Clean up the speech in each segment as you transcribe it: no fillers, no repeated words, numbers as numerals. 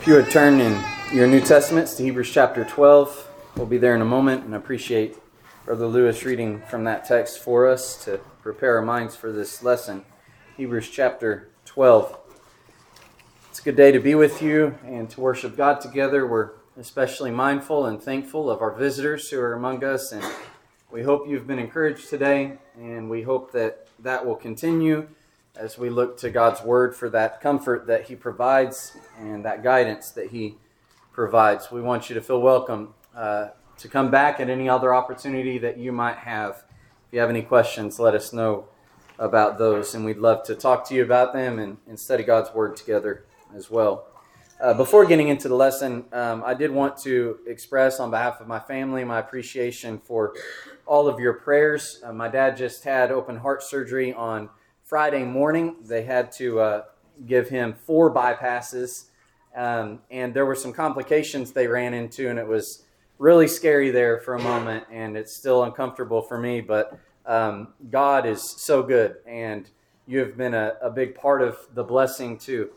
If you would turn in your New Testaments to Hebrews chapter 12, we'll be there in a moment, and I appreciate Brother Lewis reading from that text for us to prepare our minds for this lesson. Hebrews chapter 12. It's a good day to be with you and to worship God together. We're especially mindful and thankful of our visitors who are among us, and we hope you've been encouraged today, and we hope that that will continue as we look to God's Word for that comfort that He provides and that guidance that He provides. We want you to feel welcome to come back at any other opportunity that you might have. If you have any questions, let us know about those, and we'd love to talk to you about them and study God's Word together as well. Before getting into the lesson, I did want to express on behalf of my family my appreciation for all of your prayers. My dad just had open heart surgery on Friday morning. They had to give him 4 bypasses, and there were some complications they ran into, and it was really scary there for a moment, and it's still uncomfortable for me, but God is so good, and you have been a big part of the blessing to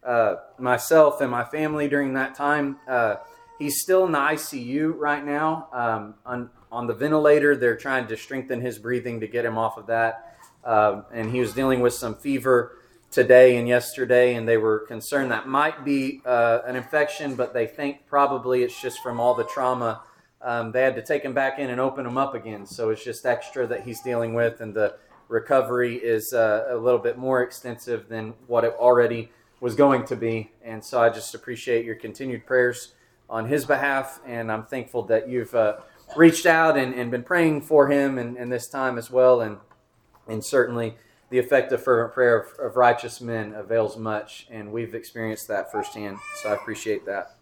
myself and my family during that time. He's still in the ICU right now on the ventilator. They're trying to strengthen his breathing to get him off of that. And he was dealing with some fever today and yesterday, and they were concerned that might be an infection, but they think probably it's just from all the trauma. They had to take him back in and open him up again, so it's just extra that he's dealing with, and the recovery is a little bit more extensive than what it already was going to be. And so I just appreciate your continued prayers on his behalf, and I'm thankful that you've reached out and been praying for him in this time as well, and certainly the effective fervent prayer of righteous men avails much, and we've experienced that firsthand, so I appreciate that.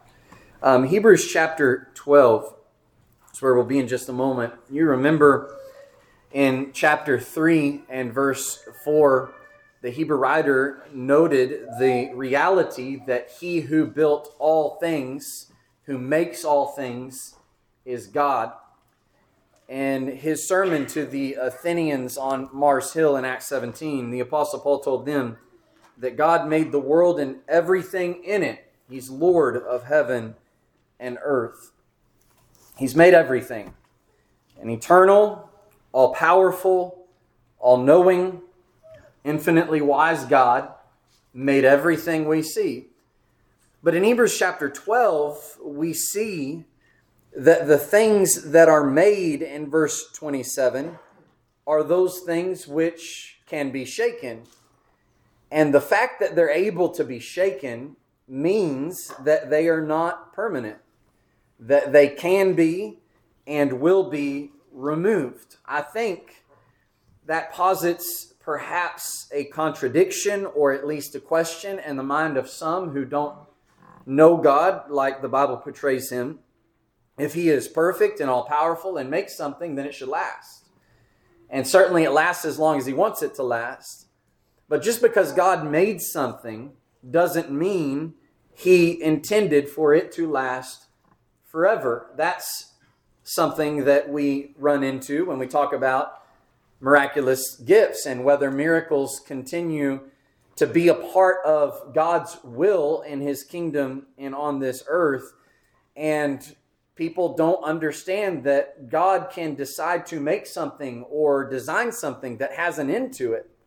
Hebrews chapter 12 is where we'll be in just a moment. You remember in chapter 3 and verse 4, the Hebrew writer noted the reality that he who built all things, who makes all things, is God. In his sermon to the Athenians on Mars Hill in Acts 17, the Apostle Paul told them that God made the world and everything in it. He's Lord of heaven and earth. He's made everything. An eternal, all-powerful, all-knowing, infinitely wise God made everything we see. But in Hebrews chapter 12, we see that the things that are made in verse 27 are those things which can be shaken. And the fact that they're able to be shaken means that they are not permanent, that they can be and will be removed. I think that posits perhaps a contradiction or at least a question in the mind of some who don't know God like the Bible portrays Him. If He is perfect and all-powerful and makes something, then it should last. And certainly it lasts as long as He wants it to last. But just because God made something doesn't mean He intended for it to last forever. That's something that we run into when we talk about miraculous gifts and whether miracles continue to be a part of God's will in His kingdom and on this earth. And people don't understand that God can decide to make something or design something that has an end to it.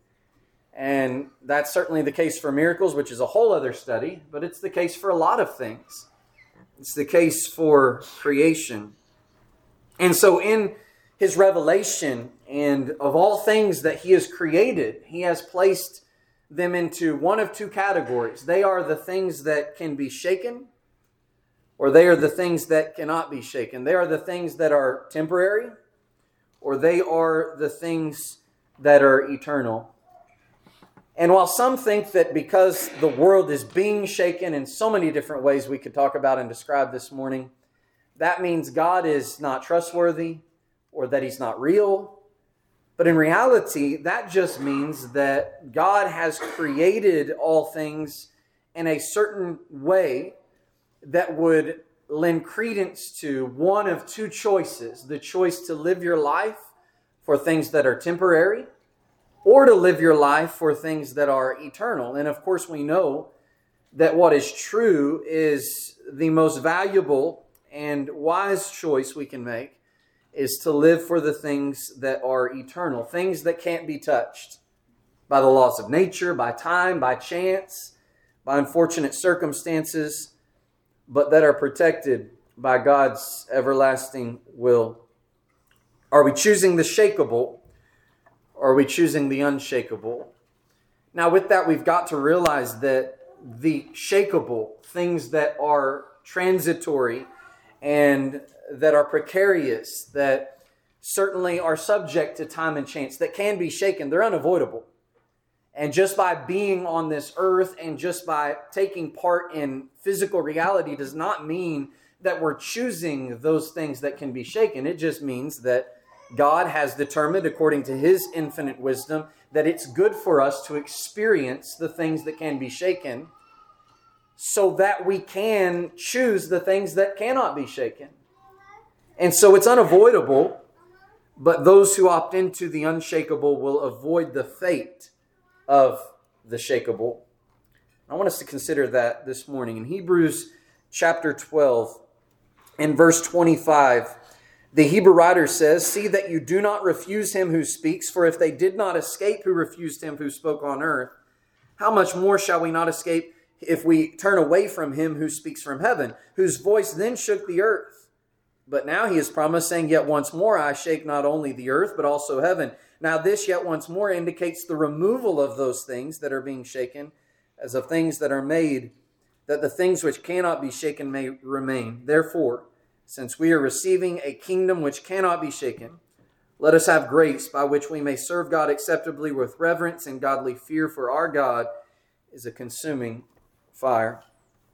And that's certainly the case for miracles, which is a whole other study, but it's the case for a lot of things. It's the case for creation. And so in His revelation and of all things that He has created, He has placed them into one of two categories. They are the things that can be shaken, or they are the things that cannot be shaken. They are the things that are temporary, or they are the things that are eternal. And while some think that because the world is being shaken in so many different ways we could talk about and describe this morning, that means God is not trustworthy or that He's not real. But in reality, that just means that God has created all things in a certain way that would lend credence to one of two choices: the choice to live your life for things that are temporary, or to live your life for things that are eternal. And of course we know that what is true is the most valuable and wise choice we can make is to live for the things that are eternal, things that can't be touched by the laws of nature, by time, by chance, by unfortunate circumstances, but that are protected by God's everlasting will. Are we choosing the shakeable, or are we choosing the unshakable? Now, with that, we've got to realize that the shakeable, things that are transitory and that are precarious, that certainly are subject to time and chance, that can be shaken, they're unavoidable. And just by being on this earth and just by taking part in physical reality does not mean that we're choosing those things that can be shaken. It just means that God has determined, according to His infinite wisdom, that it's good for us to experience the things that can be shaken so that we can choose the things that cannot be shaken. And so it's unavoidable, but those who opt into the unshakable will avoid the fate of the shakeable. I want us to consider that this morning. In Hebrews chapter 12, in verse 25, the Hebrew writer says, "See that you do not refuse him who speaks, for if they did not escape who refused him who spoke on earth, how much more shall we not escape if we turn away from him who speaks from heaven, whose voice then shook the earth? But now he is promised, saying, Yet once more I shake not only the earth, but also heaven. Now this yet once more indicates the removal of those things that are being shaken, as of things that are made, that the things which cannot be shaken may remain. Therefore, since we are receiving a kingdom which cannot be shaken, let us have grace by which we may serve God acceptably with reverence and godly fear, for our God is a consuming fire."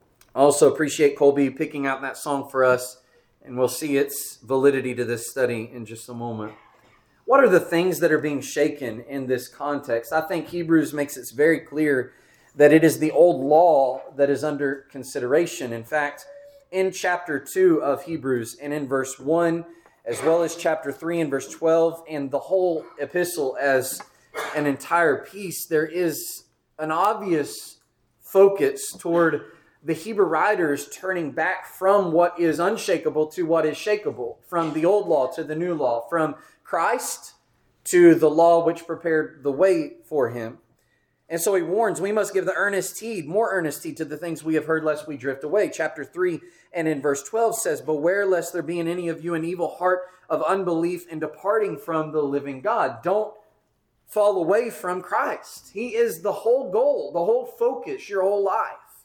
I also appreciate Colby picking out that song for us, and we'll see its validity to this study in just a moment. What are the things that are being shaken in this context? I think Hebrews makes it very clear that it is the old law that is under consideration. In fact, in chapter 2 of Hebrews and in verse 1, as well as chapter 3 and verse 12, and the whole epistle as an entire piece, there is an obvious focus toward the Hebrew writers turning back from what is unshakable to what is shakable, from the old law to the new law, from Christ to the law which prepared the way for him. And so he warns, we must give the earnest heed, more earnest heed to the things we have heard, lest we drift away. Chapter 3 and in verse 12 says, "Beware lest there be in any of you an evil heart of unbelief in departing from the living God." Don't fall away from Christ. He is the whole goal, the whole focus, your whole life.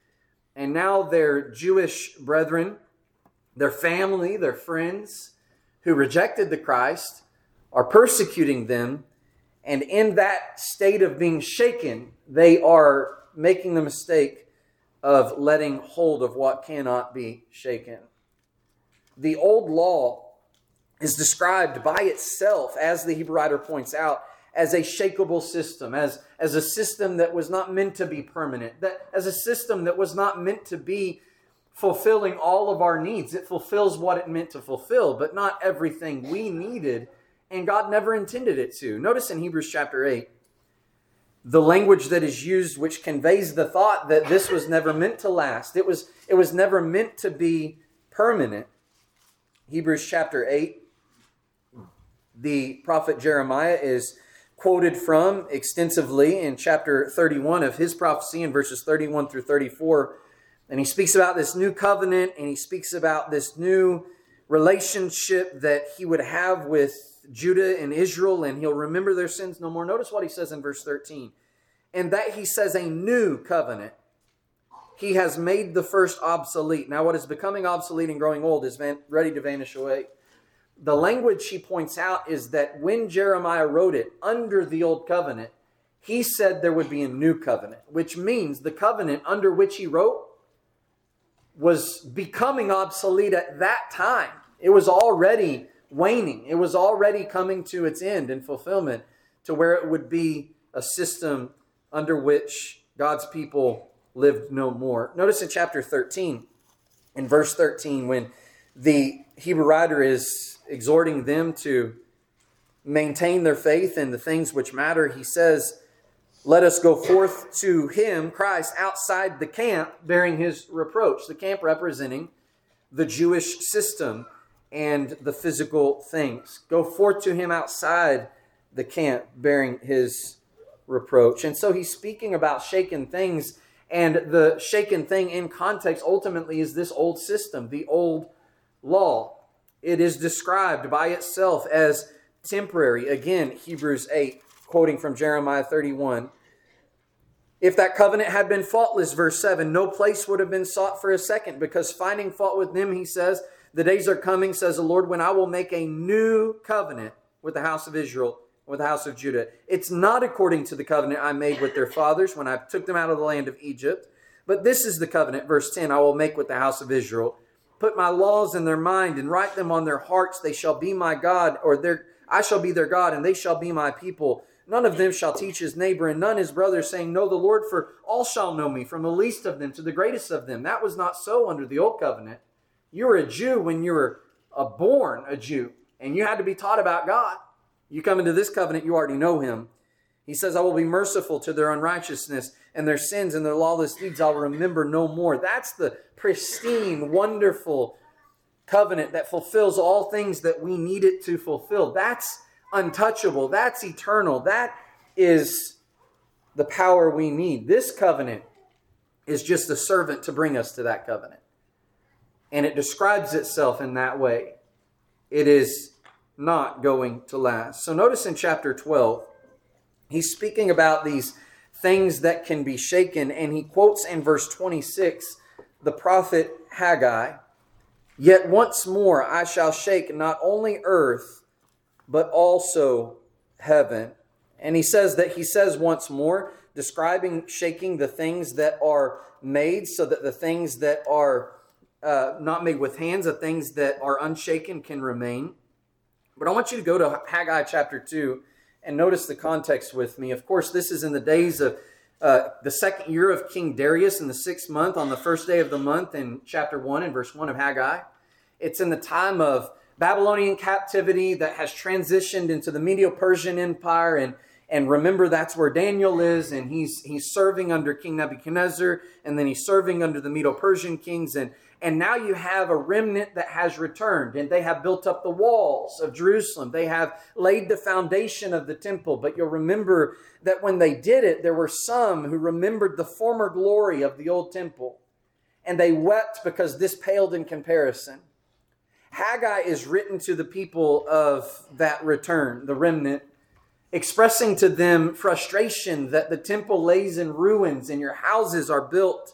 And now their Jewish brethren, their family, their friends who rejected the Christ are persecuting them. And in that state of being shaken, they are making the mistake of letting hold of what cannot be shaken. The old law is described by itself, as the Hebrew writer points out, as a shakeable system, as a system that was not meant to be permanent, as a system that was not meant to be fulfilling all of our needs. It fulfills what it meant to fulfill, but not everything we needed, and God never intended it to. Notice in Hebrews chapter 8, the language that is used which conveys the thought that this was never meant to last. It was never meant to be permanent. Hebrews chapter 8, the prophet Jeremiah is quoted from extensively in chapter 31 of his prophecy in verses 31 through 34. And he speaks about this new covenant, and he speaks about this new relationship that he would have with Judah and Israel, and he'll remember their sins no more. Notice what he says in verse 13. And that he says a new covenant. He has made the first obsolete. Now what is becoming obsolete and growing old is ready to vanish away. The language he points out is that when Jeremiah wrote it under the old covenant, he said there would be a new covenant, which means the covenant under which he wrote was becoming obsolete at that time. It was already waning. It was already coming to its end and fulfillment, to where it would be a system under which God's people lived no more. Notice in chapter 13, in verse 13, when the Hebrew writer is exhorting them to maintain their faith in the things which matter, he says, Let us go forth to him, Christ, outside the camp, bearing his reproach. The camp representing the Jewish system and the physical things. Go forth to him outside the camp, bearing his reproach. And so he's speaking about shaken things, and the shaken thing in context ultimately is this old system, the old law. It is described by itself as temporary. Again, Hebrews 8, quoting from Jeremiah 31. If that covenant had been faultless, verse 7, no place would have been sought for a second, because finding fault with them, he says, the days are coming, says the Lord, when I will make a new covenant with the house of Israel, with the house of Judah. It's not according to the covenant I made with their fathers when I took them out of the land of Egypt. But this is the covenant, verse 10, I will make with the house of Israel. Put my laws in their mind and write them on their hearts. They shall be my God, I shall be their God, and they shall be my people. None of them shall teach his neighbor and none his brother, saying, know the Lord, for all shall know me, from the least of them to the greatest of them. That was not so under the old covenant. You were a Jew when you were born a Jew, and you had to be taught about God. You come into this covenant, you already know him. He says, I will be merciful to their unrighteousness, and their sins and their lawless deeds I'll remember no more. That's the pristine, wonderful covenant that fulfills all things that we need it to fulfill. That's untouchable. That's eternal. That is the power we need. This covenant is just a servant to bring us to that covenant. And it describes itself in that way. It is not going to last. So notice in chapter 12, he's speaking about these things that can be shaken, and he quotes in verse 26 the prophet Haggai, yet once more I shall shake not only earth, but also heaven. And he says once more, describing shaking the things that are made, so that the things that are not made with hands, the things that are unshaken can remain. But I want you to go to Haggai chapter 2 and notice the context with me. Of course, this is in the days of the second year of King Darius in the 6th month, on the first day of the month, in chapter 1 and verse 1 of Haggai. It's in the time of Babylonian captivity that has transitioned into the Medo-Persian Empire. And remember, that's where Daniel is, and he's serving under King Nebuchadnezzar, and then he's serving under the Medo-Persian kings. And now you have a remnant that has returned, and they have built up the walls of Jerusalem. They have laid the foundation of the temple. But you'll remember that when they did it, there were some who remembered the former glory of the old temple, and they wept because this paled in comparison. Haggai is written to the people of that return, the remnant, expressing to them frustration that the temple lays in ruins and your houses are built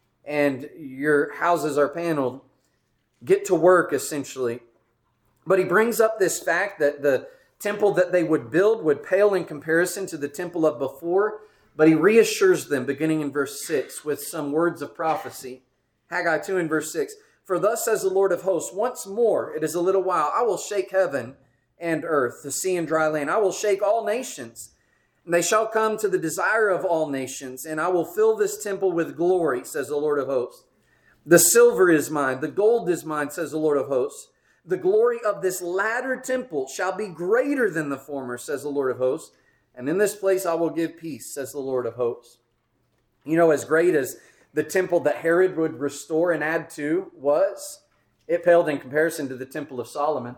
and your houses are paneled. Get to work, essentially. But he brings up this fact that the temple that they would build would pale in comparison to the temple of before, but he reassures them, beginning in verse 6, with some words of prophecy. Haggai 2 and verse 6, for thus says the Lord of hosts, once more, it is a little while, I will shake heaven and earth, the sea and dry land. I will shake all nations, and they shall come to the desire of all nations, and I will fill this temple with glory, says the Lord of hosts. The silver is mine, the gold is mine, says the Lord of hosts. The glory of this latter temple shall be greater than the former, says the Lord of hosts. And in this place I will give peace, says the Lord of hosts. You know, as great as the temple that Herod would restore and add to was, it paled in comparison to the temple of Solomon.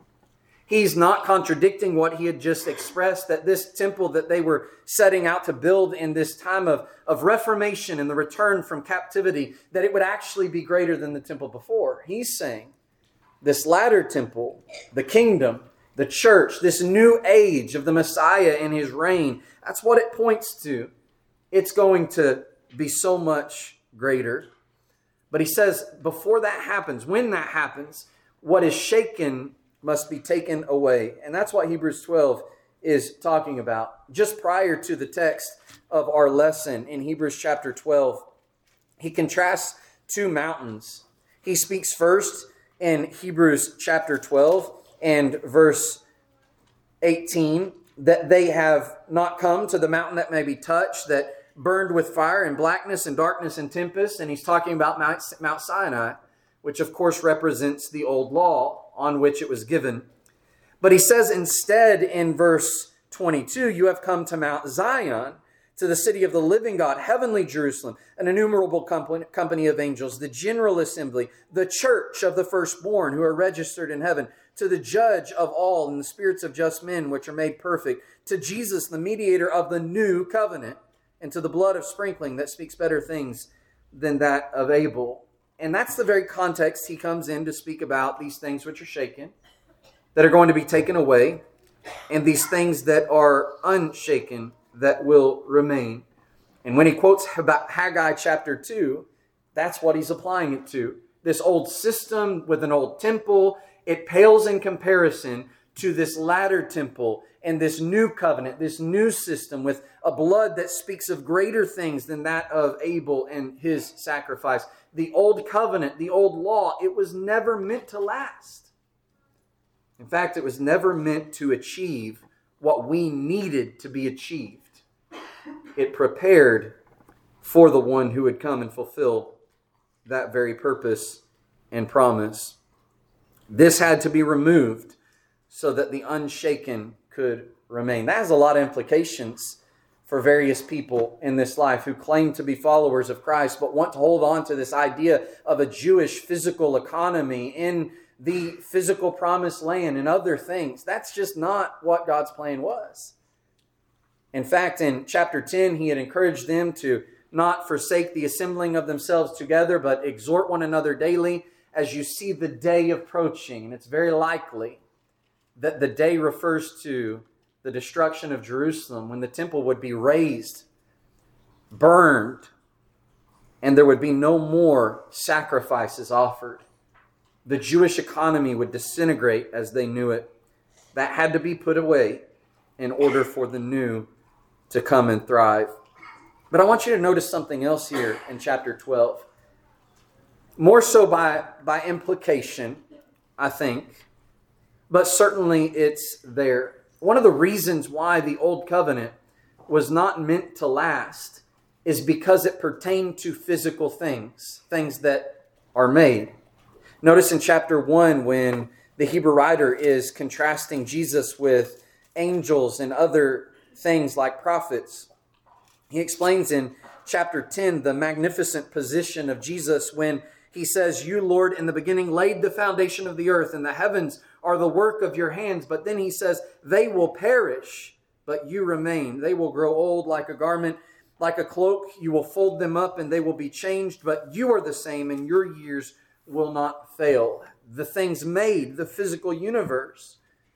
He's not contradicting what he had just expressed, that this temple that they were setting out to build in this time of reformation and the return from captivity, that it would actually be greater than the temple before. He's saying this latter temple, the kingdom, the church, this new age of the Messiah and his reign, that's what it points to. It's going to be so much greater. But he says before that happens, when that happens, what is shaken must be taken away. And that's what Hebrews 12 is talking about. Just prior to the text of our lesson in Hebrews chapter 12, he contrasts two mountains. He speaks first in Hebrews chapter 12 and verse 18 that they have not come to the mountain that may be touched, that burned with fire and blackness and darkness and tempest. And he's talking about Mount Sinai, which of course represents the old law on which it was given. But he says instead in verse 22, you have come to Mount Zion, to the city of the living God, heavenly Jerusalem, an innumerable company of angels, the general assembly, the church of the firstborn who are registered in heaven, to the judge of all and the spirits of just men which are made perfect, to Jesus, the mediator of the new covenant, and to the blood of sprinkling that speaks better things than that of Abel. And that's the very context he comes in to speak about these things which are shaken, that are going to be taken away, and these things that are unshaken that will remain. And when he quotes about Haggai chapter 2, that's what he's applying it to. This old system with an old temple, it pales in comparison to this latter temple and this new covenant, this new system with a blood that speaks of greater things than that of Abel and his sacrifice. The old covenant, the old law, it was never meant to last. In fact, it was never meant to achieve what we needed to be achieved. It prepared for the one who would come and fulfill that very purpose and promise. This had to be removed so that the unshaken could remain. That has a lot of implications for various people in this life who claim to be followers of Christ but want to hold on to this idea of a Jewish physical economy in the physical promised land and other things. That's just not what God's plan was. In fact, in chapter 10, he had encouraged them to not forsake the assembling of themselves together, but exhort one another daily as you see the day approaching. And it's very likely that the day refers to the destruction of Jerusalem, when the temple would be razed, burned, and there would be no more sacrifices offered. The Jewish economy would disintegrate as they knew it. That had to be put away in order for the new to come and thrive. But I want you to notice something else here in chapter 12. More so by implication, I think, but certainly it's there. One of the reasons why the Old Covenant was not meant to last is because it pertained to physical things, things that are made. Notice in chapter 1 when the Hebrew writer is contrasting Jesus with angels and other things like prophets. He explains in chapter 10 the magnificent position of Jesus when he says, "You, Lord, in the beginning laid the foundation of the earth, and the heavens are the work of your hands." But then he says, "They will perish, but you remain. They will grow old like a garment, like a cloak. You will fold them up, and they will be changed. But you are the same, and your years will not fail." The things made, the physical universe.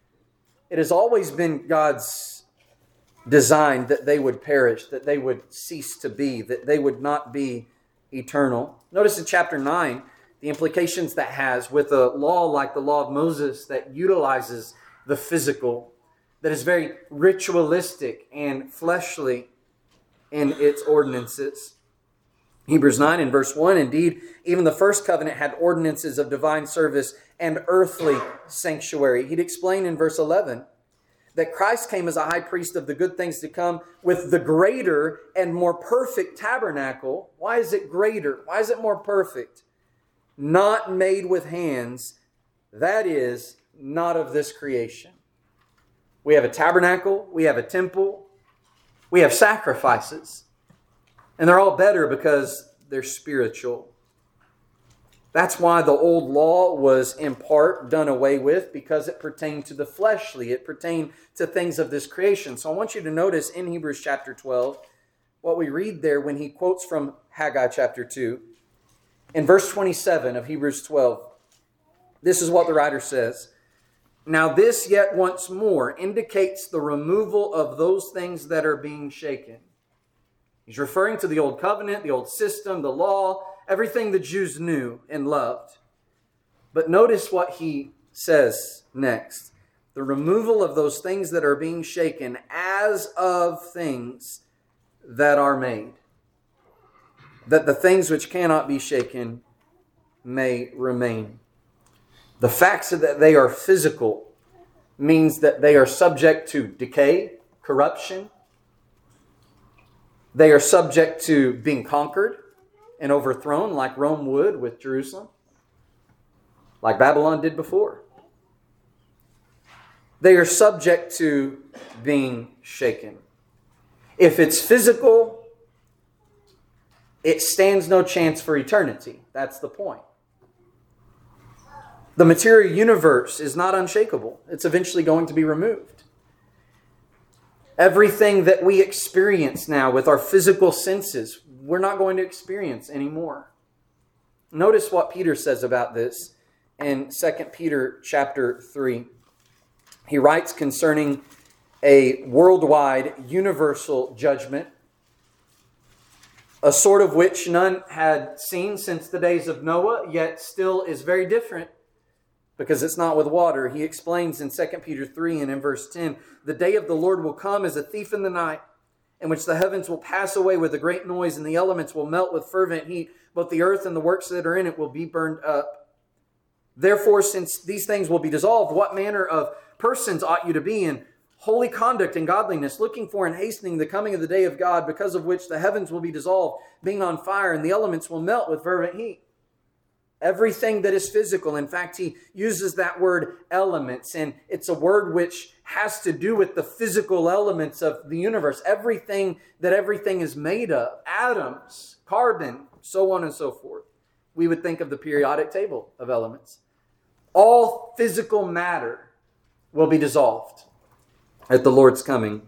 It has always been God's design that they would perish, that they would cease to be, that they would not be eternal. Notice in chapter 9, the implications that has with a law like the law of Moses that utilizes the physical, that is very ritualistic and fleshly in its ordinances. Hebrews 9 and verse 1, "Indeed, even the first covenant had ordinances of divine service and earthly sanctuary." He'd explain in verse 11 that Christ came as a high priest of the good things to come with the greater and more perfect tabernacle. Why is it greater? Why is it more perfect? Not made with hands, that is, not of this creation. We have a tabernacle, we have a temple, we have sacrifices, and they're all better because they're spiritual. That's why the old law was in part done away with, because it pertained to the fleshly. It pertained to things of this creation. So I want you to notice in Hebrews chapter 12, what we read there when he quotes from Haggai chapter 2. In verse 27 of Hebrews 12, this is what the writer says. "Now this yet once more indicates the removal of those things that are being shaken." He's referring to the old covenant, the old system, the law, everything the Jews knew and loved. But notice what he says next. The removal of those things that are being shaken as of things that are made, that the things which cannot be shaken may remain. The fact that they are physical means that they are subject to decay, corruption. They are subject to being conquered and overthrown like Rome would with Jerusalem, like Babylon did before. They are subject to being shaken. If it's physical, it stands no chance for eternity. That's the point. The material universe is not unshakable. It's eventually going to be removed. Everything that we experience now with our physical senses, we're not going to experience anymore. Notice what Peter says about this in 2 Peter chapter 3. He writes concerning a worldwide, universal judgment, a sort of which none had seen since the days of Noah, yet still is very different because it's not with water. He explains in 2 Peter 3 and in verse 10, "The day of the Lord will come as a thief in the night, in which the heavens will pass away with a great noise, and the elements will melt with fervent heat. Both the earth and the works that are in it will be burned up. Therefore, since these things will be dissolved, what manner of persons ought you to be in holy conduct and godliness, looking for and hastening the coming of the day of God, because of which the heavens will be dissolved, being on fire, and the elements will melt with fervent heat." Everything that is physical. In fact, he uses that word elements, and it's a word which has to do with the physical elements of the universe. Everything that everything is made of. Atoms, carbon, so on and so forth. We would think of the periodic table of elements. All physical matter will be dissolved at the Lord's coming.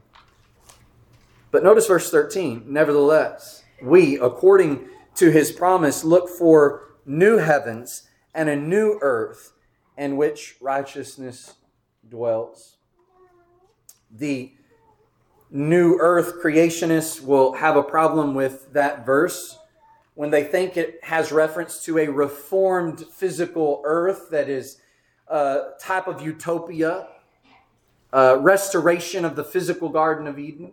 But notice verse 13. "Nevertheless, we, according to his promise, look for new heavens and a new earth in which righteousness dwells." The new earth creationists will have a problem with that verse when they think it has reference to a reformed physical earth that is a type of utopia, restoration of the physical Garden of Eden.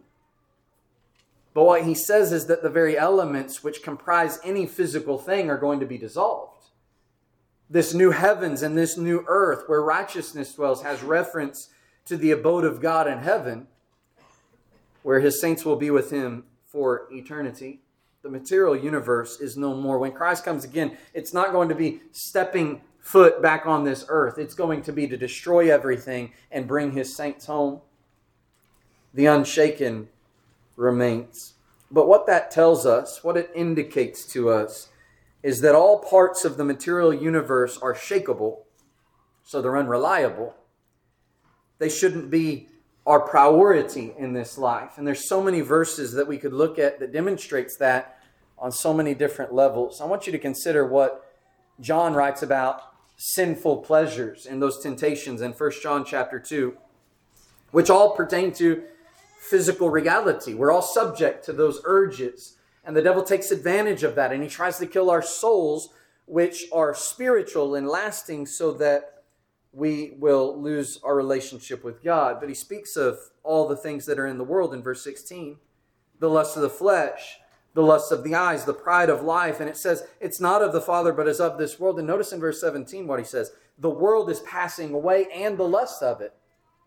But what he says is that the very elements which comprise any physical thing are going to be dissolved. This new heavens and this new earth where righteousness dwells has reference to the abode of God in heaven, where his saints will be with him for eternity. The material universe is no more. When Christ comes again, it's not going to be stepping foot back on this earth. It's going to be to destroy everything and bring his saints home. The unshaken remains. But what that tells us, what it indicates to us, is that all parts of the material universe are shakeable, so they're unreliable. They shouldn't be our priority in this life. And there's so many verses that we could look at that demonstrates that on so many different levels. I want you to consider what John writes about sinful pleasures and those temptations in 1 John chapter 2, which all pertain to physical reality. We're all subject to those urges, and the devil takes advantage of that, and he tries to kill our souls, which are spiritual and lasting, so that we will lose our relationship with God. But he speaks of all the things that are in the world in verse 16. The lust of the flesh, the lust of the eyes, the pride of life. And it says it's not of the Father, but is of this world. And notice in verse 17 what he says. The world is passing away and the lust of it,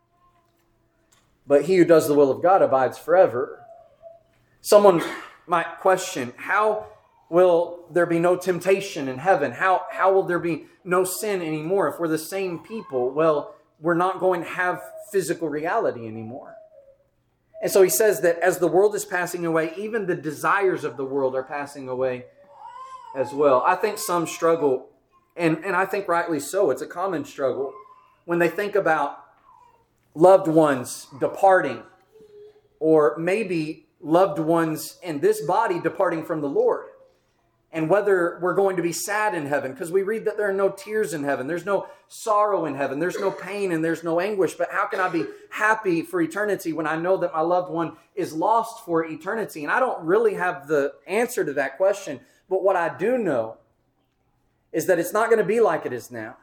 but he who does the will of God abides forever. Someone might question, how will there be no temptation in heaven? How will there be no sin anymore if we're the same people? Well, we're not going to have physical reality anymore. And so he says that as the world is passing away, even the desires of the world are passing away as well. I think some struggle, and I think rightly so, it's a common struggle, when they think about loved ones departing, or maybe loved ones in this body departing from the Lord, and whether we're going to be sad in heaven, because we read that there are no tears in heaven, there's no sorrow in heaven, there's no pain and there's no anguish. But how can I be happy for eternity when I know that my loved one is lost for eternity? And I don't really have the answer to that question, but what I do know is that it's not going to be like it is now.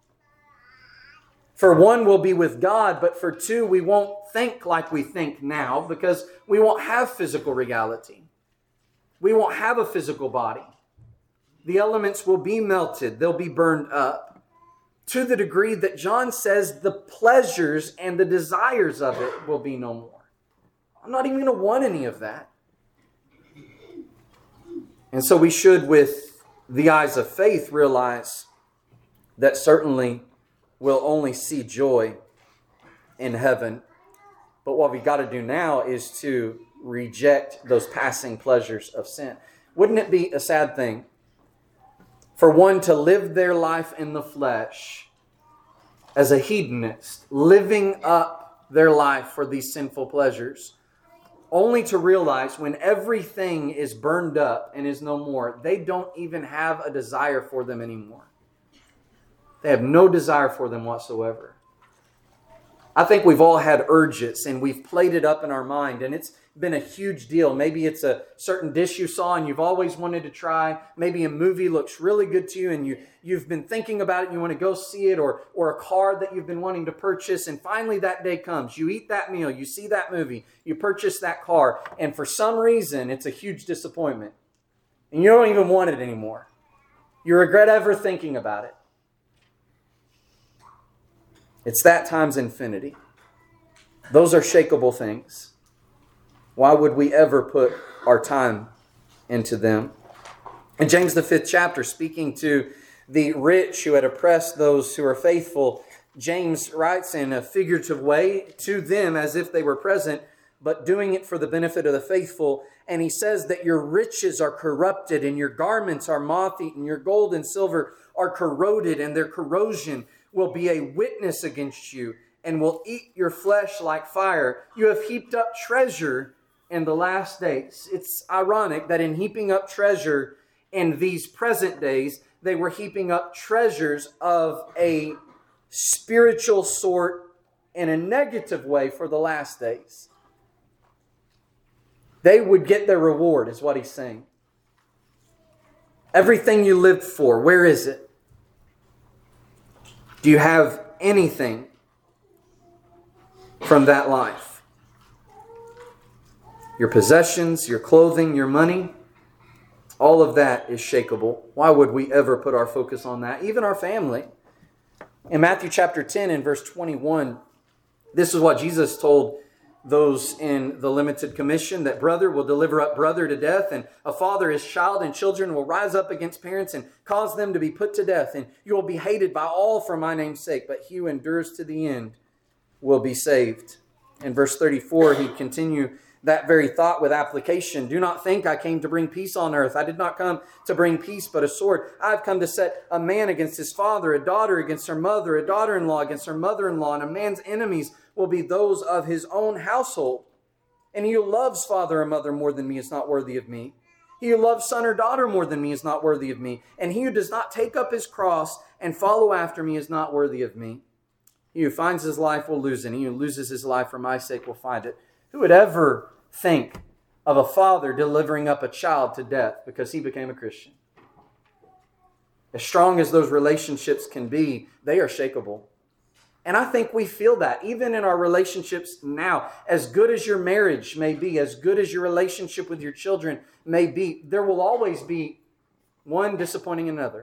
For one, we'll be with God, but for two, we won't think like we think now, because we won't have physical reality. We won't have a physical body. The elements will be melted. They'll be burned up, to the degree that John says the pleasures and the desires of it will be no more. I'm not even going to want any of that. And so we should, with the eyes of faith, realize that certainly we'll only see joy in heaven. But what we've got to do now is to reject those passing pleasures of sin. Wouldn't it be a sad thing for one to live their life in the flesh as a hedonist, living up their life for these sinful pleasures, only to realize when everything is burned up and is no more, they don't even have a desire for them anymore. They have no desire for them whatsoever. I think we've all had urges and we've played it up in our mind, and it's been a huge deal. Maybe it's a certain dish you saw and you've always wanted to try. Maybe a movie looks really good to you and you've been thinking about it and you want to go see it, or a car that you've been wanting to purchase, and finally that day comes. You eat that meal, you see that movie, you purchase that car, and for some reason it's a huge disappointment. And you don't even want it anymore. You regret ever thinking about it. It's that times infinity. Those are shakeable things. Why would we ever put our time into them? In James the 5th chapter, speaking to the rich who had oppressed those who are faithful, James writes in a figurative way to them as if they were present, but doing it for the benefit of the faithful. And he says that your riches are corrupted and your garments are moth-eaten, your gold and silver are corroded, and their corrosion will be a witness against you and will eat your flesh like fire. You have heaped up treasure in the last days. It's ironic that in heaping up treasure in these present days, they were heaping up treasures of a spiritual sort in a negative way for the last days. They would get their reward, is what he's saying. Everything you lived for, where is it? Do you have anything from that life? Your possessions, your clothing, your money, all of that is shakeable. Why would we ever put our focus on that? Even our family. In Matthew chapter 10 and verse 21, this is what Jesus told those in the limited commission, that brother will deliver up brother to death, and a father his child, and children will rise up against parents and cause them to be put to death. And you will be hated by all for my name's sake, but he who endures to the end will be saved. In verse 34, he continued that very thought with application. Do not think I came to bring peace on earth. I did not come to bring peace, but a sword. I have come to set a man against his father, a daughter against her mother, a daughter-in-law against her mother-in-law, and a man's enemies will be those of his own household. And he who loves father or mother more than me is not worthy of me. He who loves son or daughter more than me is not worthy of me. And he who does not take up his cross and follow after me is not worthy of me. He who finds his life will lose it, and he who loses his life for my sake will find it. Who would ever think of a father delivering up a child to death because he became a Christian? As strong as those relationships can be, they are shakeable. And I think we feel that even in our relationships now. As good as your marriage may be, as good as your relationship with your children may be, there will always be one disappointing another.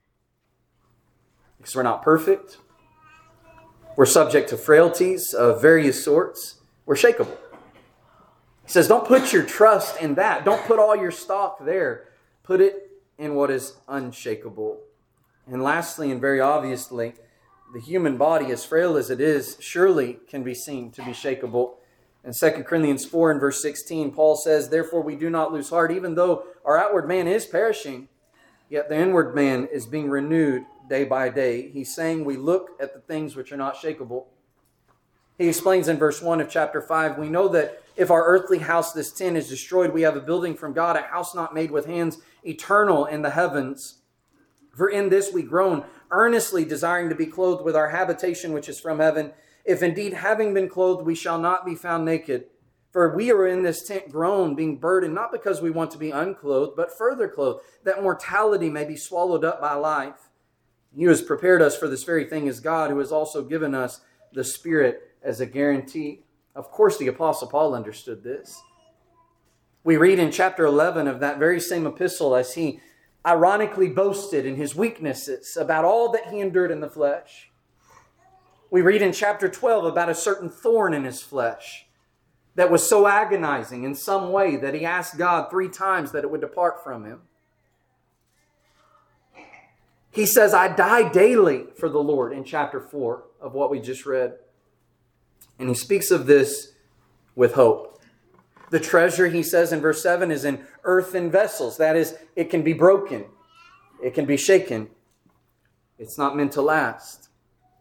Because we're not perfect. We're subject to frailties of various sorts. We're shakeable. He says, don't put your trust in that. Don't put all your stock there. Put it in what is unshakable. And lastly, and very obviously, the human body, as frail as it is, surely can be seen to be shakeable. In 2 Corinthians 4 and verse 16, Paul says, therefore we do not lose heart, even though our outward man is perishing, yet the inward man is being renewed day by day. He's saying we look at the things which are not shakeable. He explains in verse 1 of chapter 5, we know that if our earthly house, this tent, is destroyed, we have a building from God, a house not made with hands, eternal in the heavens. For in this we groan, earnestly desiring to be clothed with our habitation which is from heaven, if indeed having been clothed we shall not be found naked. For we are in this tent groan, being burdened, not because we want to be unclothed, but further clothed, that mortality may be swallowed up by life. He who has prepared us for this very thing is God, who has also given us the Spirit as a guarantee. Of course, the Apostle Paul understood this. We read in chapter 11 of that very same epistle as he ironically boasted in his weaknesses about all that he endured in the flesh. We read in chapter 12 about a certain thorn in his flesh that was so agonizing in some way that he asked God 3 times that it would depart from him. He says, I die daily for the Lord in chapter 4 of what we just read. And he speaks of this with hope. The treasure, he says in verse 7, is in earthen vessels. That is, it can be broken. It can be shaken. It's not meant to last.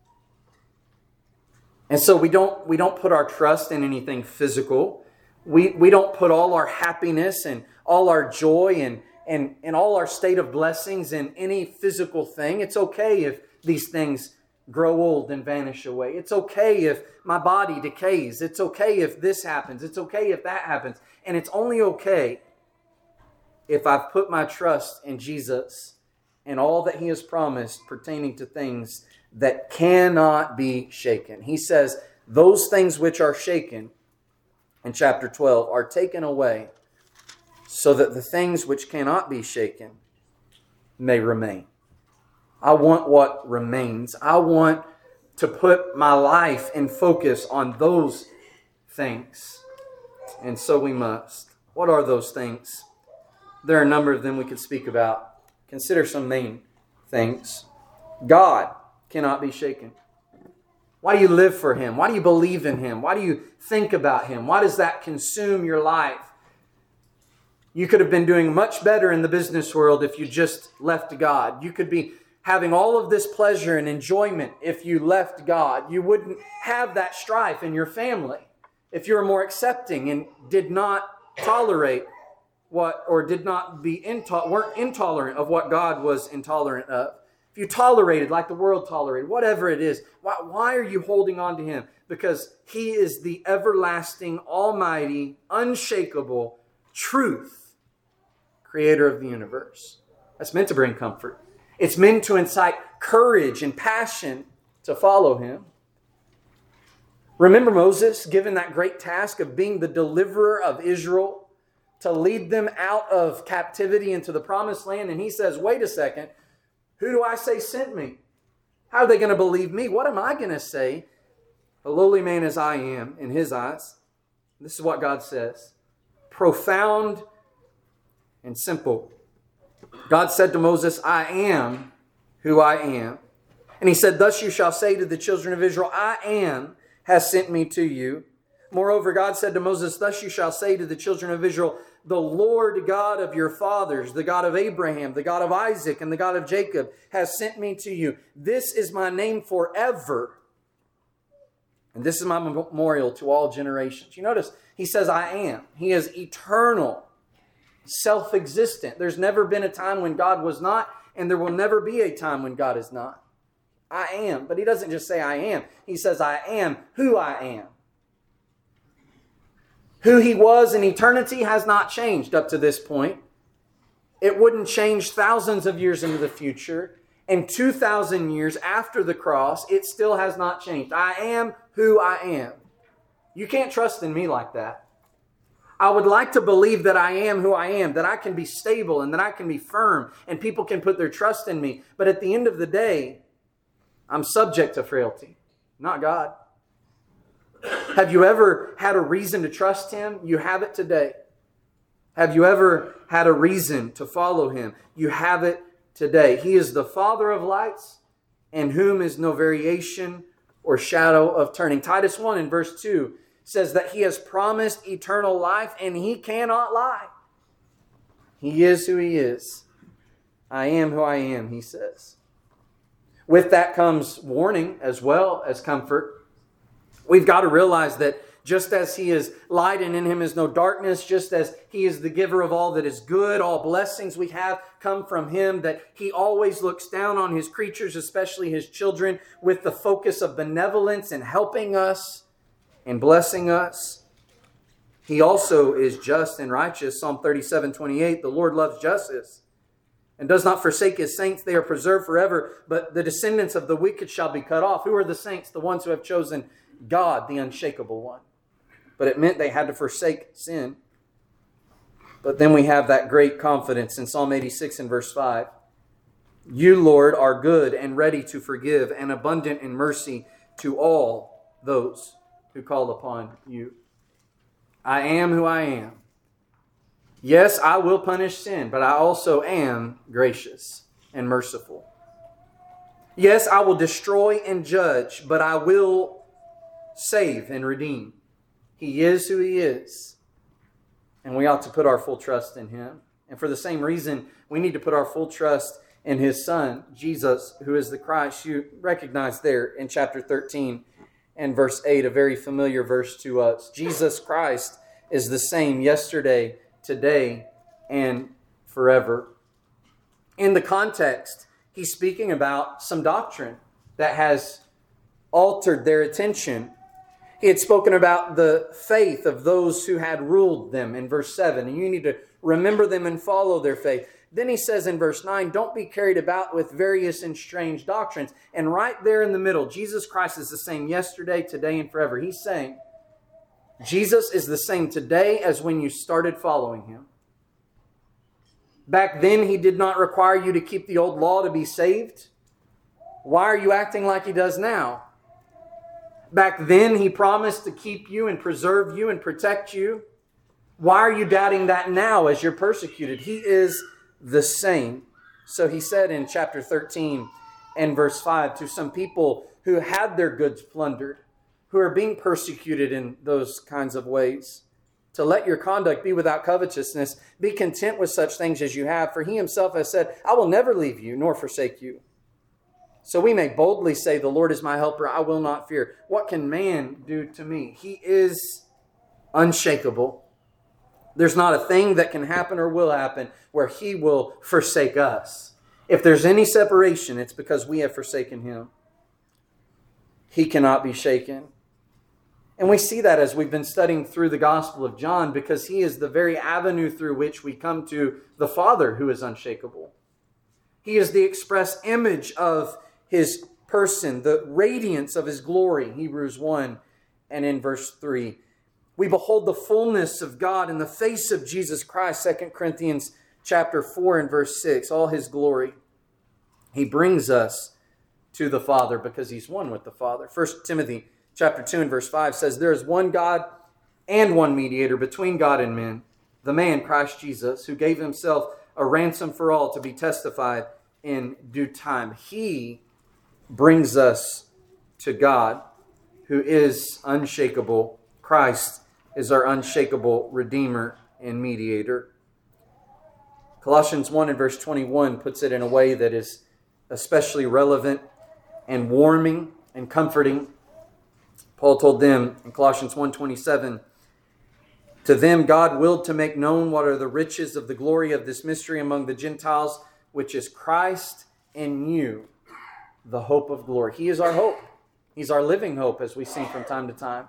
And so we don't put our trust in anything physical. We don't put all our happiness and all our joy and all our state of blessings in any physical thing. It's okay if these things grow old and vanish away. It's okay if my body decays. It's okay if this happens. It's okay if that happens. And it's only okay if I've put my trust in Jesus and all that He has promised pertaining to things that cannot be shaken. He says, those things which are shaken, in chapter 12, are taken away so that the things which cannot be shaken may remain. I want what remains. I want to put my life and focus on those things. And so we must. What are those things? There are a number of them we could speak about. Consider some main things. God cannot be shaken. Why do you live for Him? Why do you believe in Him? Why do you think about Him? Why does that consume your life? You could have been doing much better in the business world if you just left God. You could be having all of this pleasure and enjoyment if you left God. You wouldn't have that strife in your family if you were more accepting and did not tolerate weren't intolerant of what God was intolerant of. If you tolerated like the world tolerated, whatever it is, why are you holding on to Him? Because He is the everlasting, almighty, unshakable truth, creator of the universe. That's meant to bring comfort. It's meant to incite courage and passion to follow Him. Remember Moses given that great task of being the deliverer of Israel to lead them out of captivity into the promised land. And he says, wait a second, who do I say sent me? How are they going to believe me? What am I going to say? A lowly man as I am in His eyes. This is what God says. Profound and simple. God said to Moses, I am who I am. And He said, thus you shall say to the children of Israel, I am has sent me to you. Moreover, God said to Moses, thus you shall say to the children of Israel, the Lord God of your fathers, the God of Abraham, the God of Isaac, and the God of Jacob has sent me to you. This is my name forever. And this is my memorial to all generations. You notice He says, I am. He is eternal, self-existent. There's never been a time when God was not, and there will never be a time when God is not. I am. But He doesn't just say I am. He says, I am who I am. Who He was in eternity has not changed up to this point. It wouldn't change thousands of years into the future. And 2,000 years after the cross, it still has not changed. I am who I am. You can't trust in me like that. I would like to believe that I am who I am, that I can be stable and that I can be firm and people can put their trust in me. But at the end of the day, I'm subject to frailty, not God. Have you ever had a reason to trust Him? You have it today. Have you ever had a reason to follow Him? You have it today. He is the Father of lights, in whom is no variation or shadow of turning. Titus 1 in verse 2 says that He has promised eternal life and He cannot lie. He is who He is. I am who I am, He says. With that comes warning as well as comfort. We've got to realize that just as He is light and in Him is no darkness, just as He is the giver of all that is good, all blessings we have come from Him, that He always looks down on His creatures, especially His children, with the focus of benevolence and helping us and blessing us. He also is just and righteous. Psalm 37:28, the Lord loves justice and does not forsake His saints. They are preserved forever, but the descendants of the wicked shall be cut off. Who are the saints? The ones who have chosen God, the unshakable one. But it meant they had to forsake sin. But then we have that great confidence in Psalm 86 and verse 5. You, Lord, are good and ready to forgive and abundant in mercy to all those who call upon you. I am who I am. Yes, I will punish sin, but I also am gracious and merciful. Yes, I will destroy and judge, but I will save and redeem. He is who He is. And we ought to put our full trust in Him. And for the same reason, we need to put our full trust in His Son, Jesus, who is the Christ. You recognize there in chapter 13 and verse 8, a very familiar verse to us. Jesus Christ is the same yesterday, today, and forever. In the context, he's speaking about some doctrine that has altered their attention. He had spoken about the faith of those who had ruled them in verse 7. And you need to remember them and follow their faith. Then he says in verse 9, don't be carried about with various and strange doctrines. And right there in the middle, Jesus Christ is the same yesterday, today, and forever. He's saying, Jesus is the same today as when you started following Him. Back then, He did not require you to keep the old law to be saved. Why are you acting like He does now? Back then, He promised to keep you and preserve you and protect you. Why are you doubting that now as you're persecuted? He is the same. So he said in chapter 13 and verse 5 to some people who had their goods plundered, who are being persecuted in those kinds of ways, to let your conduct be without covetousness. Be content with such things as you have, for He Himself has said, I will never leave you nor forsake you. So we may boldly say, the Lord is my helper, I will not fear. What can man do to me? He is unshakable. There's not a thing that can happen or will happen where He will forsake us. If there's any separation, it's because we have forsaken Him. He cannot be shaken. And we see that as we've been studying through the Gospel of John, because He is the very avenue through which we come to the Father who is unshakable. He is the express image of His person, the radiance of His glory, Hebrews 1 and in verse 3. We behold the fullness of God in the face of Jesus Christ, 2 Corinthians chapter 4 and verse 6, all His glory. He brings us to the Father because He's one with the Father. 1 Timothy chapter 2 and verse 5 says, there is one God and one mediator between God and men, the man Christ Jesus, who gave Himself a ransom for all to be testified in due time. He brings us to God, who is unshakable. Christ is our unshakable Redeemer and Mediator. Colossians 1 and verse 21 puts it in a way that is especially relevant and warming and comforting. Paul told them in Colossians 1:27, to them God willed to make known what are the riches of the glory of this mystery among the Gentiles, which is Christ in you, the hope of glory. He is our hope. He's our living hope, as we sing from time to time.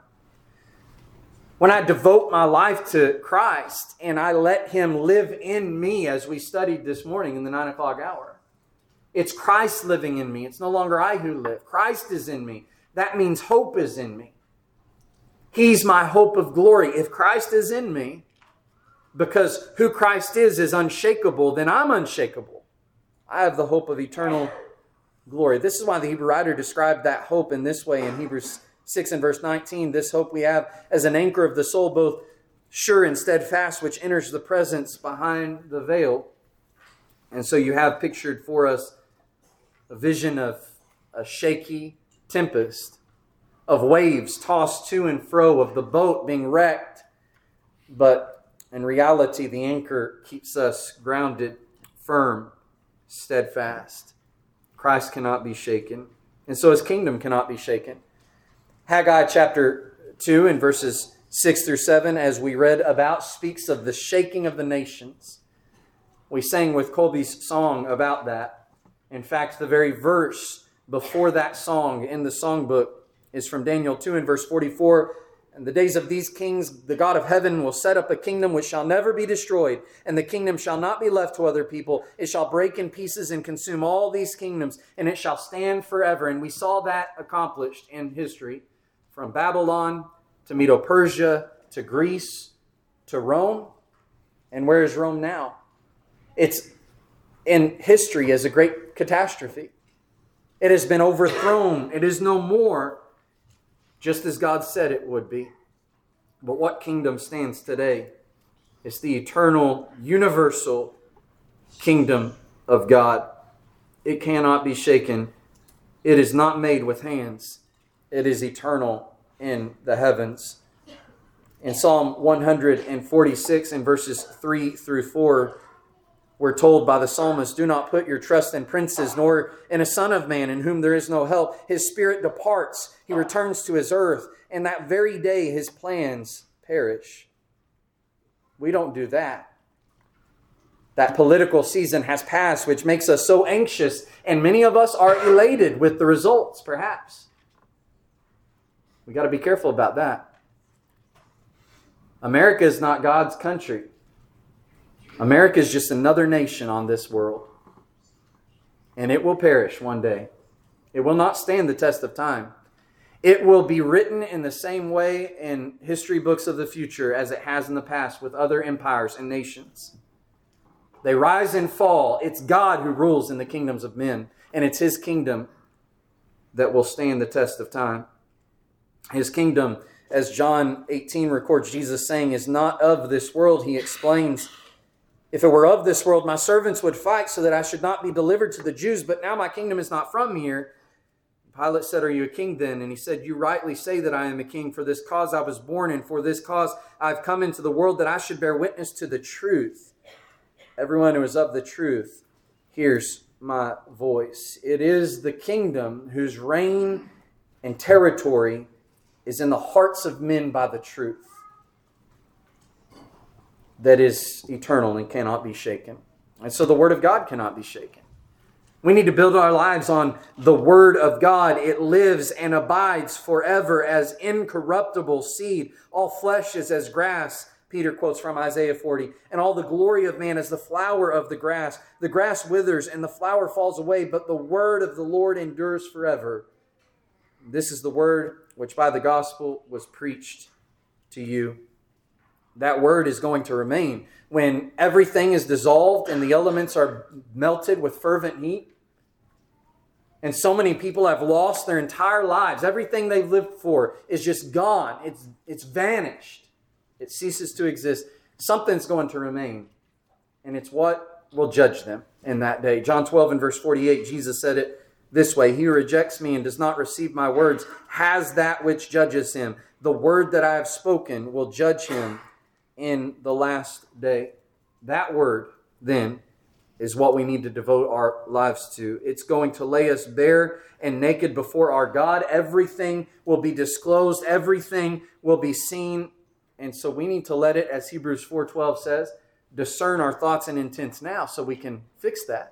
When I devote my life to Christ and I let Him live in me, as we studied this morning in the 9 o'clock hour, it's Christ living in me. It's no longer I who live. Christ is in me. That means hope is in me. He's my hope of glory. If Christ is in me, because who Christ is unshakable, then I'm unshakable. I have the hope of eternal glory. This is why the Hebrew writer described that hope in this way in Hebrews 6 and verse 19. This hope we have as an anchor of the soul, both sure and steadfast, which enters the presence behind the veil. And so you have pictured for us a vision of a shaky tempest, of waves tossed to and fro, of the boat being wrecked. But in reality, the anchor keeps us grounded, firm, steadfast. Christ cannot be shaken. And so His kingdom cannot be shaken. Haggai chapter 2 and verses 6 through 7, as we read about, speaks of the shaking of the nations. We sang with Colby's song about that. In fact, the very verse before that song in the songbook is from Daniel 2 and verse 44. In the days of these kings, the God of heaven will set up a kingdom which shall never be destroyed, and the kingdom shall not be left to other people. It shall break in pieces and consume all these kingdoms, and it shall stand forever. And we saw that accomplished in history, from Babylon to Medo-Persia to Greece to Rome. And where is Rome now? It's in history as a great catastrophe. It has been overthrown. It is no more, just as God said it would be. But what kingdom stands today? It's the eternal, universal kingdom of God. It cannot be shaken. It is not made with hands. It is eternal in the heavens. In Psalm 146 in verses 3 through 4, we're told by the psalmist, "Do not put your trust in princes, nor in a son of man in whom there is no help. His spirit departs, he returns to his earth, and that very day his plans perish." We don't do that. That political season has passed, which makes us so anxious, and many of us are elated with the results, perhaps. We got to be careful about that. America is not God's country. America is just another nation on this world. And it will perish one day. It will not stand the test of time. It will be written in the same way in history books of the future as it has in the past with other empires and nations. They rise and fall. It's God who rules in the kingdoms of men. And it's His kingdom that will stand the test of time. His kingdom, as John 18 records Jesus saying, is not of this world. He explains, "If it were of this world, my servants would fight so that I should not be delivered to the Jews. But now my kingdom is not from here." Pilate said, "Are you a king then?" And he said, "You rightly say that I am a king. For this cause I was born, and for this cause I have come into the world, that I should bear witness to the truth. Everyone who is of the truth hears my voice." It is the kingdom whose reign and territory is in the hearts of men by the truth that is eternal and cannot be shaken. And so the Word of God cannot be shaken. We need to build our lives on the Word of God. It lives and abides forever as incorruptible seed. All flesh is as grass, Peter quotes from Isaiah 40. And all the glory of man as the flower of the grass. The grass withers and the flower falls away, but the word of the Lord endures forever. This is the word which by the gospel was preached to you. That word is going to remain. When everything is dissolved and the elements are melted with fervent heat, and so many people have lost their entire lives, everything they've lived for is just gone. It's vanished. It ceases to exist. Something's going to remain. And it's what will judge them in that day. John 12 and verse 48, Jesus said it this way: "He who rejects me and does not receive my words has that which judges him. The word that I have spoken will judge him in the last day." That word, then, is what we need to devote our lives to. It's going to lay us bare and naked before our God. Everything will be disclosed. Everything will be seen. And so we need to let it, as Hebrews 4:12 says, discern our thoughts and intents now so we can fix that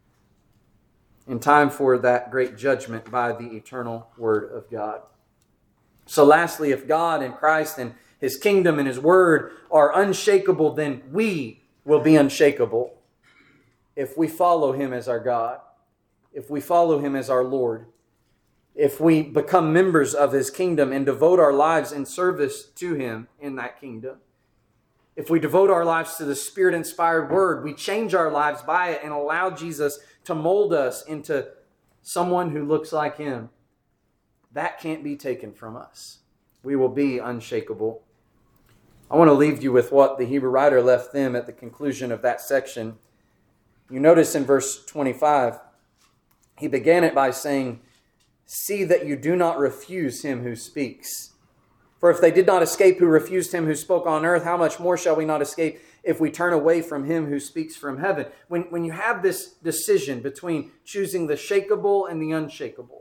in time for that great judgment by the eternal Word of God. So lastly, if God and Christ and His kingdom and His Word are unshakable, then we will be unshakable if we follow Him as our God, if we follow Him as our Lord, if we become members of His kingdom and devote our lives in service to Him in that kingdom. If we devote our lives to the Spirit-inspired Word, we change our lives by it and allow Jesus to mold us into someone who looks like Him. That can't be taken from us. We will be unshakable. I want to leave you with what the Hebrew writer left them at the conclusion of that section. You notice in verse 25, he began it by saying, "See that you do not refuse Him who speaks. For if they did not escape who refused Him who spoke on earth, how much more shall we not escape if we turn away from Him who speaks from heaven?" When you have this decision between choosing the shakeable and the unshakable,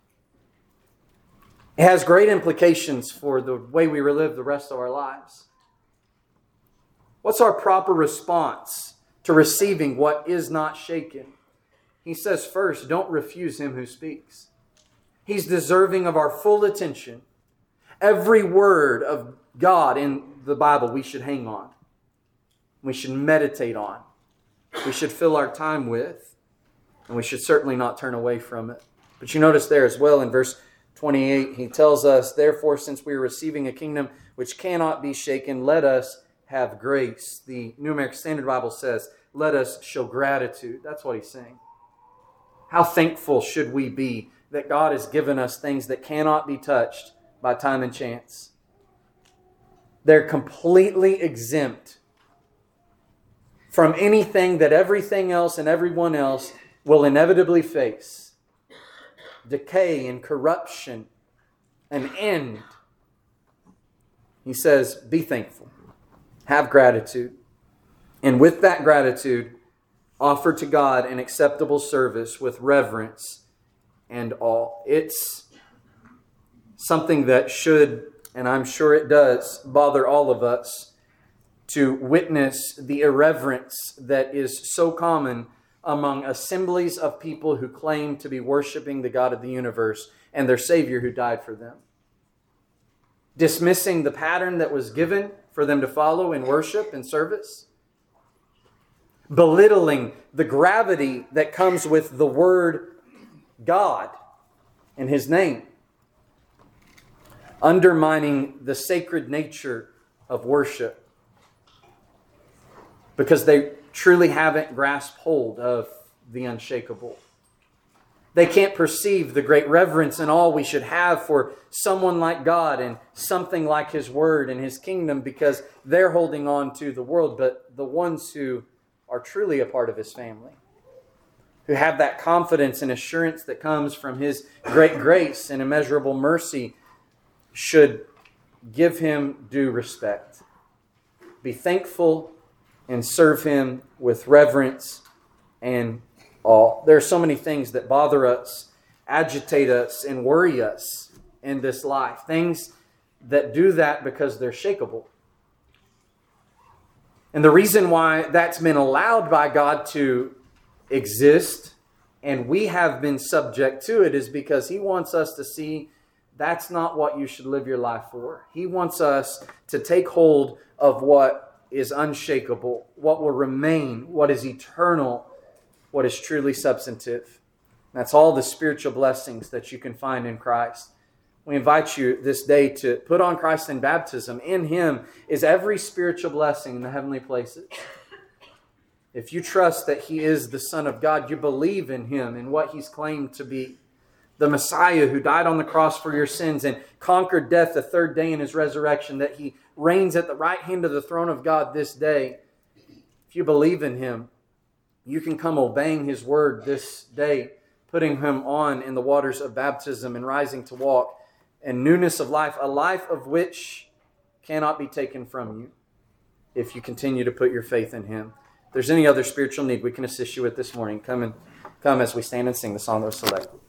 it has great implications for the way we live the rest of our lives. What's our proper response to receiving what is not shaken? He says first, don't refuse Him who speaks. He's deserving of our full attention. Every word of God in the Bible we should hang on. We should meditate on. We should fill our time with. And we should certainly not turn away from it. But you notice there as well in verse 28, he tells us, "Therefore, since we are receiving a kingdom which cannot be shaken, let us have grace." The New American Standard Bible says, "Let us show gratitude." That's what he's saying. How thankful should we be that God has given us things that cannot be touched by time and chance. They're completely exempt from anything that everything else and everyone else will inevitably face. Decay and corruption, an end. He says, be thankful. Have gratitude. And with that gratitude, offer to God an acceptable service with reverence and awe. It's something that should, and I'm sure it does, bother all of us to witness the irreverence that is so common among assemblies of people who claim to be worshiping the God of the universe and their Savior who died for them. Dismissing the pattern that was given for them to follow in worship and service. Belittling the gravity that comes with the word God and His name. Undermining the sacred nature of worship because they truly haven't grasped hold of the unshakable. They can't perceive the great reverence and awe we should have for someone like God and something like His Word and His kingdom because they're holding on to the world. But the ones who are truly a part of His family, who have that confidence and assurance that comes from His great grace and immeasurable mercy, should give Him due respect. Be thankful and serve Him with reverence and awe. There are so many things that bother us, agitate us, and worry us in this life. Things that do that because they're shakeable. And the reason why that's been allowed by God to exist and we have been subject to it is because He wants us to see that's not what you should live your life for. He wants us to take hold of what is unshakable, what will remain, what is eternal, what is truly substantive. That's all the spiritual blessings that you can find in Christ. We invite you this day to put on Christ in baptism. In Him is every spiritual blessing in the heavenly places. If you trust that He is the Son of God, you believe in Him and what He's claimed to be. The Messiah who died on the cross for your sins and conquered death the third day in His resurrection, that He reigns at the right hand of the throne of God this day. If you believe in Him, you can come obeying His word this day, putting Him on in the waters of baptism and rising to walk in newness of life, a life of which cannot be taken from you if you continue to put your faith in Him. If there's any other spiritual need we can assist you with this morning, come as we stand and sing the song that was selected.